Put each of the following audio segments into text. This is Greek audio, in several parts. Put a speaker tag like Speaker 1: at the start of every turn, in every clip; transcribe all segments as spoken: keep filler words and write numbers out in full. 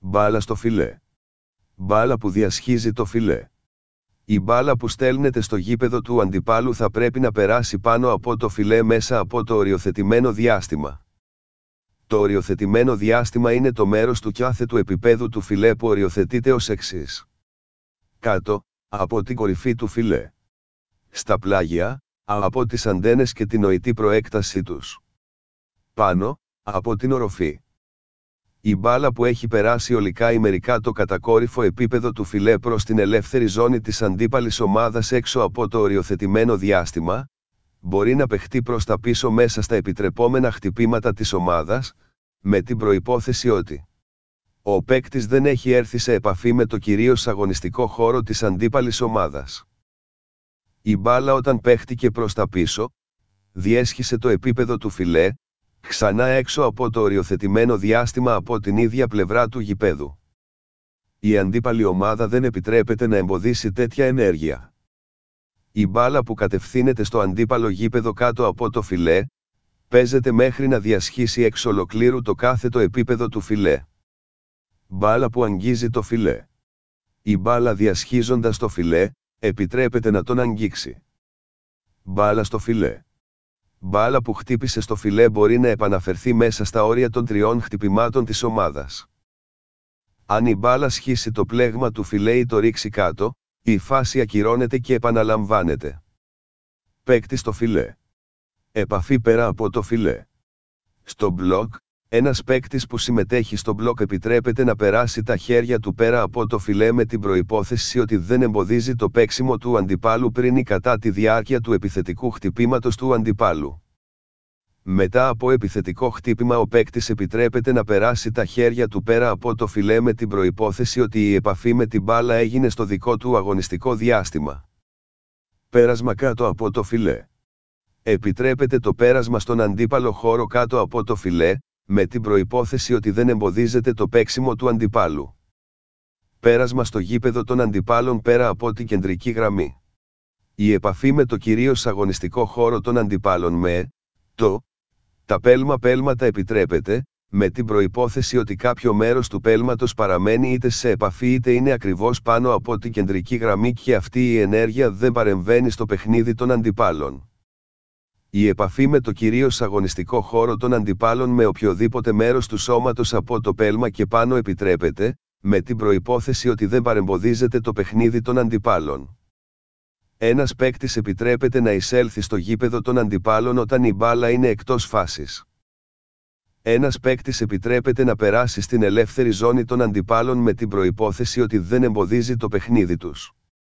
Speaker 1: Μπάλα στο φιλέ. Μπάλα που διασχίζει το φιλέ. Η μπάλα που στέλνεται στο γήπεδο του αντιπάλου θα πρέπει να περάσει πάνω από το φιλέ μέσα από το οριοθετημένο διάστημα. Το οριοθετημένο διάστημα είναι το μέρος του κάθετου επίπεδου του φιλέ που οριοθετείται ως εξής. Κάτω, από την κορυφή του φιλέ. Στα πλάγια, από τις αντένες και την νοητή προέκτασή τους. Πάνω, από την οροφή. Η μπάλα που έχει περάσει ολικά ή μερικά το κατακόρυφο επίπεδο του φιλέ προς την ελεύθερη ζώνη της αντίπαλης ομάδας έξω από το οριοθετημένο διάστημα, μπορεί να παιχτεί προς τα πίσω μέσα στα επιτρεπόμενα χτυπήματα της ομάδας, με την προϋπόθεση ότι ο παίκτης δεν έχει έρθει σε επαφή με το κυρίως αγωνιστικό χώρο της αντίπαλης ομάδας. Η μπάλα όταν παίχτηκε προς τα πίσω, διέσχισε το επίπεδο του φιλέ, ξανά έξω από το οριοθετημένο διάστημα από την ίδια πλευρά του γηπέδου. Η αντίπαλη ομάδα δεν επιτρέπεται να εμποδίσει τέτοια ενέργεια. Η μπάλα που κατευθύνεται στο αντίπαλο γήπεδο κάτω από το φιλέ, παίζεται μέχρι να διασχίσει εξ ολοκλήρου το κάθετο επίπεδο του φιλέ. Μπάλα που αγγίζει το φιλέ. Η μπάλα διασχίζοντας το φιλέ, επιτρέπεται να τον αγγίξει. Μπάλα στο φιλέ. Μπάλα που χτύπησε στο φιλέ μπορεί να επαναφερθεί μέσα στα όρια των τριών χτυπημάτων της ομάδας. Αν η μπάλα σχίσει το πλέγμα του φιλέ ή το ρίξει κάτω, η φάση ακυρώνεται και επαναλαμβάνεται. Παίκτη στο φιλέ. Επαφή πέρα από το φιλέ. Στο μπλοκ, ένας παίκτης που συμμετέχει στο μπλοκ επιτρέπεται να περάσει τα χέρια του πέρα από το φιλέ με την προϋπόθεση ότι δεν εμποδίζει το παίξιμο του αντιπάλου πριν ή κατά τη διάρκεια του επιθετικού χτυπήματος του αντιπάλου. Μετά από επιθετικό χτύπημα ο παίκτης επιτρέπεται να περάσει τα χέρια του πέρα από το φιλέ με την προϋπόθεση ότι η επαφή με την μπάλα έγινε στο δικό του αγωνιστικό διάστημα. Πέρασμα κάτω από το φιλέ. Επιτρέπεται το πέρασμα στον αντίπαλο χώρο κάτω από το φιλέ, με την προϋπόθεση ότι δεν εμποδίζεται το παίξιμο του αντιπάλου. Πέρασμα στο γήπεδο των αντιπάλων πέρα από την κεντρική γραμμή. Η επαφή με το κυρίως αγωνιστικό χώρο των αντιπάλων με το τα πέλμα-πέλματα επιτρέπεται, με την προϋπόθεση ότι κάποιο μέρος του πέλματος παραμένει είτε σε επαφή είτε είναι ακριβώς πάνω από την κεντρική γραμμή και αυτή η ενέργεια δεν παρεμβαίνει στο παιχνίδι των αντιπάλων. Η επαφή με το κυρίως αγωνιστικό χώρο των αντιπάλων με οποιοδήποτε μέρος του σώματος από το πέλμα και πάνω επιτρέπεται, με την προϋπόθεση ότι δεν παρεμποδίζεται το παιχνίδι των αντιπάλων. Ένας παίκτης επιτρέπεται να εισέλθει στο γήπεδο των αντιπάλων όταν η μπάλα είναι εκτός φάσης. Ένας παίκτης επιτρέπεται να περάσει στην ελεύθερη ζώνη των αντιπάλων με την προϋπόθεση ότι δεν εμποδίζει το παιχνίδι τους.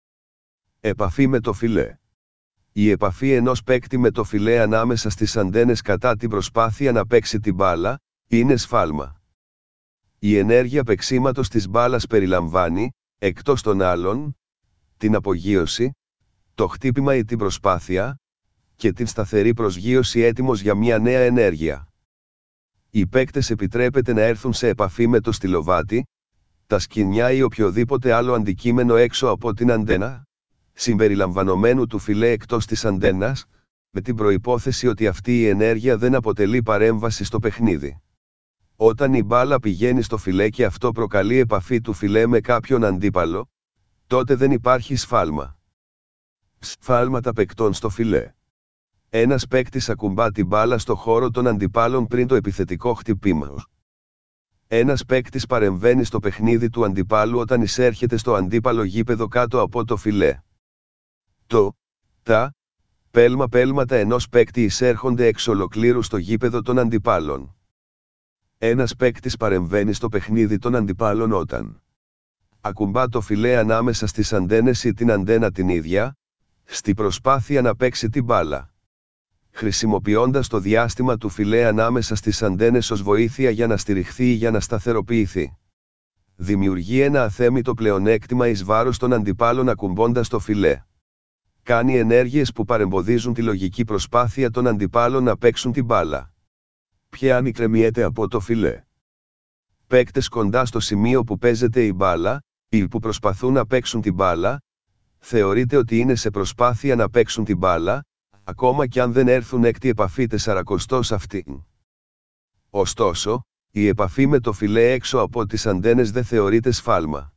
Speaker 1: Επαφή με το φιλέ. Η επαφή ενός παίκτη με το φιλέ ανάμεσα στις αντένες κατά την προσπάθεια να παίξει την μπάλα, είναι σφάλμα. Η ενέργεια παίξήματος της μπάλας περιλαμβάνει, εκτός των άλλων, την απογείωση, το χτύπημα ή την προσπάθεια, και την σταθερή προσγείωση έτοιμος για μια νέα ενέργεια. Οι παίκτες επιτρέπεται να έρθουν σε επαφή με το στυλοβάτι, τα σκοινιά ή οποιοδήποτε άλλο αντικείμενο έξω από την αντένα, συμπεριλαμβανομένου του φιλέ εκτός της αντένας, με την προϋπόθεση ότι αυτή η ενέργεια δεν αποτελεί παρέμβαση στο παιχνίδι. Όταν η μπάλα πηγαίνει στο φιλέ και αυτό προκαλεί επαφή του φιλέ με κάποιον αντίπαλο, τότε δεν υπάρχει σφάλμα. Σφάλματα παικτών στο φιλέ. Ένας παίκτης ακουμπά την μπάλα στο χώρο των αντιπάλων πριν το επιθετικό χτυπήμα. Ένας παίκτης παρεμβαίνει στο παιχνίδι του αντιπάλου όταν εισέρχεται στο αντίπαλο γήπεδο κάτω από το φιλέ. Το, τα, πέλμα-πέλματα ενός παίκτη εισέρχονται εξ ολοκλήρου στο γήπεδο των αντιπάλων. Ένας παίκτης παρεμβαίνει στο παιχνίδι των αντιπάλων όταν ακουμπά το φιλέ ανάμεσα στις αντένες ή την αντένα την ίδια, στη προσπάθεια να παίξει την μπάλα. Χρησιμοποιώντας το διάστημα του φιλέ ανάμεσα στις αντένες ως βοήθεια για να στηριχθεί ή για να σταθεροποιηθεί. Δημιουργεί ένα αθέμητο πλεονέκτημα εις βάρος των αντιπάλων ακουμπώντας το φιλέ. Κάνει ενέργειες που παρεμποδίζουν τη λογική προσπάθεια των αντιπάλων να παίξουν την μπάλα. Πιάνει κρεμιέται από το φιλέ. Παίκτες κοντά στο σημείο που παίζεται η μπάλα, ή που προσπαθούν να παίξουν την μπάλα, θεωρείται ότι είναι σε προσπάθεια να παίξουν την μπάλα, ακόμα κι αν δεν έρθουν έκτη επαφή τεσσαρακοστός αυτήν. Ωστόσο, Η επαφή με το φιλέ έξω από τις αντένες δεν θεωρείται σφάλμα.